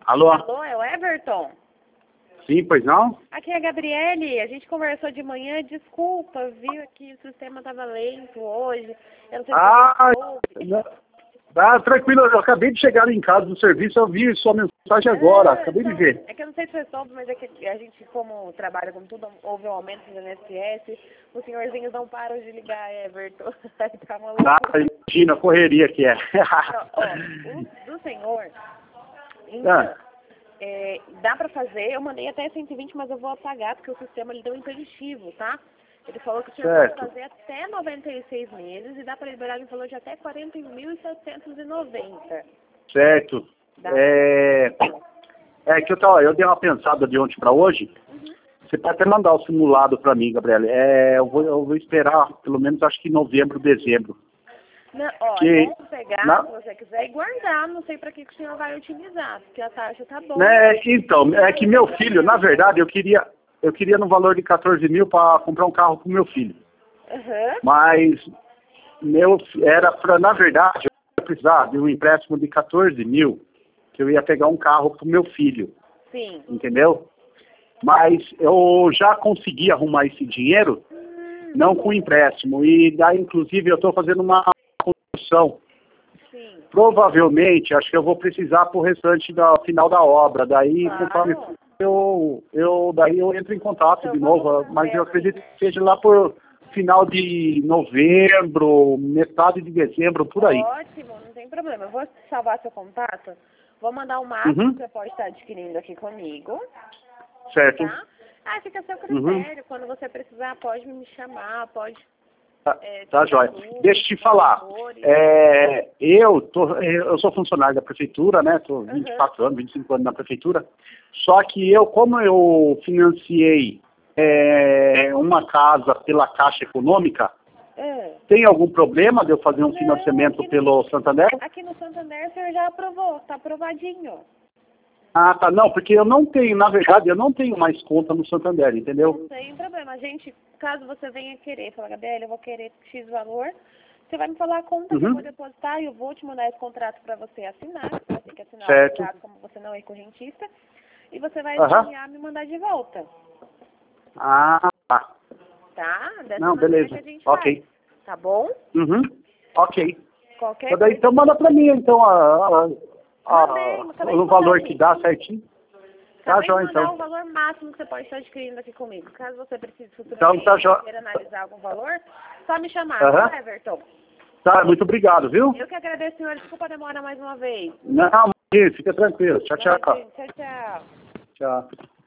Alô? Alô, é o Everton? Sim, pois não? Aqui é a Gabriele. A gente conversou de manhã. Desculpa, viu que o sistema estava lento hoje. Eu não sei se você soube. Tranquilo, eu acabei de chegar em casa do serviço, eu vi sua mensagem agora, acabei de ver. É que eu não sei se você soube, mas é que a gente, como trabalha com tudo, houve um aumento no INSS. Os senhorzinhos não param de ligar, Everton. Tá maluco. Imagina a correria que é. Ó, do senhor, então, dá pra fazer, eu mandei até 120, mas eu vou apagar, porque o sistema ele deu impeditivo, tá? Ele falou que tinha Certo. que fazer até 96 meses e dá para liberar, ele falou de até 41.790. Certo. Dá Que eu dei uma pensada de ontem para hoje. Você pode até mandar o simulado para mim, Gabriela. Eu vou esperar pelo menos acho que novembro, dezembro. Não, que, é bom pegar, se você quiser, e guardar. Não sei para que o senhor vai utilizar, porque a taxa tá boa. Então, é que meu filho, na verdade, eu queria no valor de 14 mil para comprar um carro pro meu filho. Mas na verdade, eu ia precisar de um empréstimo de 14 mil, que eu ia pegar um carro pro meu filho. Sim. Entendeu? Mas eu já consegui arrumar esse dinheiro, não com empréstimo. E daí, inclusive, eu estou fazendo uma construção. Sim. Provavelmente, acho que eu vou precisar pro restante do final da obra. Daí, conforme eu entro em contato Então, de novo, mas eu acredito que seja lá por final de novembro, metade de dezembro, por aí. Ótimo, não tem problema. Eu vou salvar seu contato, vou mandar o máximo que você pode estar adquirindo aqui comigo. Certo. Tá? Fica a seu critério. Quando você precisar, pode me chamar, pode... Tá jóia. Deixa eu te falar. Eu sou funcionário da prefeitura, né? Estou 24 anos, 25 anos na prefeitura. Só que como eu financiei uma casa pela Caixa Econômica, tem algum problema de eu fazer um financiamento pelo Santander? Aqui no Santander o senhor já aprovou, tá aprovadinho. Ah, tá. Não, porque eu não tenho, na verdade, eu não tenho mais conta no Santander, entendeu? Não tem problema. A gente, caso você venha querer, falar, Gabriela, eu vou querer X valor, você vai me falar a conta que eu vou depositar e eu vou te mandar esse contrato para você assinar. Você vai ter que assinar o contrato como você não é correntista. E você vai enviar me mandar de volta. Ah, tá. Tá? Não, beleza. Que a gente Ok. faz. Tá bom? Ok. Qualquer Daí, então manda pra mim, então, o valor que dá certinho. Tá jóia, então. O valor máximo que você pode estar adquirindo aqui comigo. Caso você precise futuramente queira analisar algum valor, só me chamar, tá, Everton? Tá, muito obrigado, viu? Eu que agradeço, senhor. Desculpa a demora mais uma vez. Não, fica tranquilo. Tchau, tchau. Tchau, tchau. Tchau.